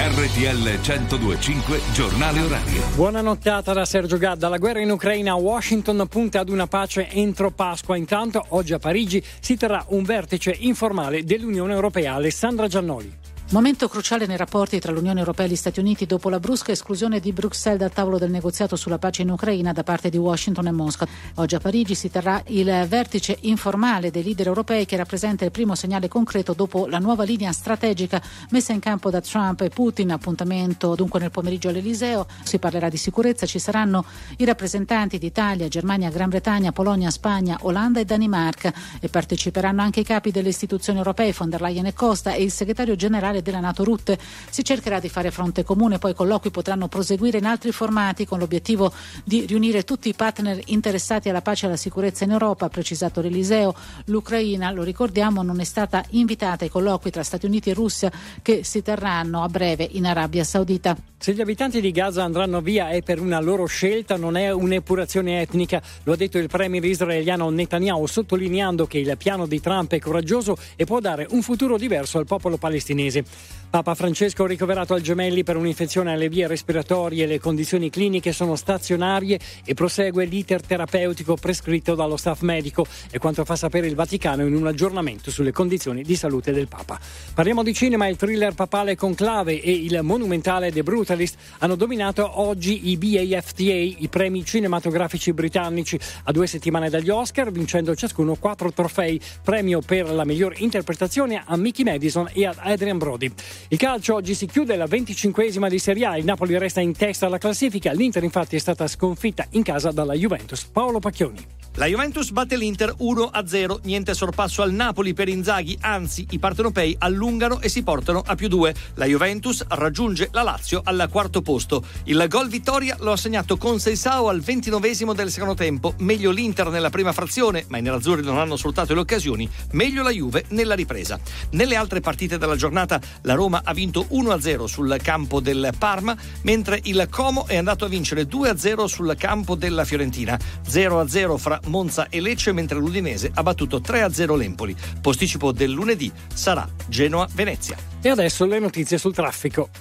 RTL 102.5 Giornale Orario. Buona nottata da Sergio Gadda. La guerra in Ucraina, Washington punta ad una pace entro Pasqua. Intanto oggi a Parigi si terrà un vertice informale dell'Unione Europea. Alessandra Giannoli. Momento cruciale nei rapporti tra l'Unione Europea e gli Stati Uniti dopo la brusca esclusione di Bruxelles dal tavolo del negoziato sulla pace in Ucraina da parte di Washington e Mosca. Oggi a Parigi si terrà il vertice informale dei leader europei che rappresenta il primo segnale concreto dopo la nuova linea strategica messa in campo da Trump e Putin. Appuntamento dunque nel pomeriggio all'Eliseo. Si parlerà di sicurezza, ci saranno i rappresentanti di Italia, Germania, Gran Bretagna, Polonia, Spagna, Olanda e Danimarca e parteciperanno anche i capi delle istituzioni europee, von der Leyen e Costa, e il segretario generale della NATO Rutte. Si cercherà di fare fronte comune, poi i colloqui potranno proseguire in altri formati con l'obiettivo di riunire tutti i partner interessati alla pace e alla sicurezza in Europa, ha precisato l'Eliseo. L'Ucraina, lo ricordiamo, non è stata invitata ai colloqui tra Stati Uniti e Russia che si terranno a breve in Arabia Saudita. Se gli abitanti di Gaza andranno via è per una loro scelta, non è un'epurazione etnica, lo ha detto il premier israeliano Netanyahu, sottolineando che il piano di Trump è coraggioso e può dare un futuro diverso al popolo palestinese. Papa Francesco ricoverato al Gemelli per un'infezione alle vie respiratorie, le condizioni cliniche sono stazionarie e prosegue l'iter terapeutico prescritto dallo staff medico, è quanto fa sapere il Vaticano in un aggiornamento sulle condizioni di salute del Papa. Parliamo di cinema, il thriller papale Conclave e il monumentale The Brutalist hanno dominato oggi i BAFTA, i premi cinematografici britannici, a 2 settimane dagli Oscar, vincendo ciascuno 4 trofei, premio per la miglior interpretazione a Mickey Madison e ad Adrian Brody. Il calcio oggi si chiude la 25esima di Serie A, il Napoli resta in testa alla classifica, l'Inter infatti è stata sconfitta in casa dalla Juventus. Paolo Pacchioni. La Juventus batte l'Inter 1-0, niente sorpasso al Napoli per Inzaghi, anzi i partenopei allungano e si portano a +2. La Juventus raggiunge la Lazio al 4° posto. Il gol vittoria lo ha segnato Conceição al 29esimo del secondo tempo, meglio l'Inter nella prima frazione, ma i nerazzurri non hanno sfruttato le occasioni, meglio la Juve nella ripresa. Nelle altre partite della giornata la Roma ha vinto 1-0 sul campo del Parma, mentre il Como è andato a vincere 2-0 sul campo della Fiorentina, 0-0 fra Monza e Lecce, mentre l'Udinese ha battuto 3-0 l'Empoli. Posticipo del lunedì sarà Genoa-Venezia. E adesso le notizie sul traffico.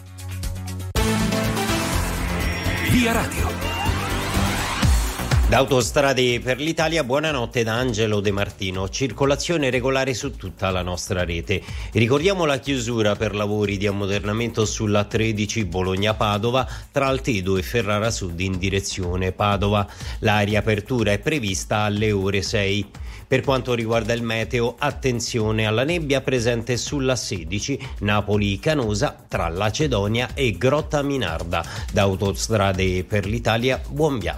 Via Radio. Da Autostrade per l'Italia, buonanotte da Angelo De Martino. Circolazione regolare su tutta la nostra rete. Ricordiamo la chiusura per lavori di ammodernamento sulla 13 Bologna-Padova tra Altedo e Ferrara Sud in direzione Padova. La riapertura è prevista alle ore 6. Per quanto riguarda il meteo, attenzione alla nebbia presente sulla 16 Napoli-Canosa tra Lacedonia e Grotta Minarda. Da Autostrade per l'Italia, buon viaggio.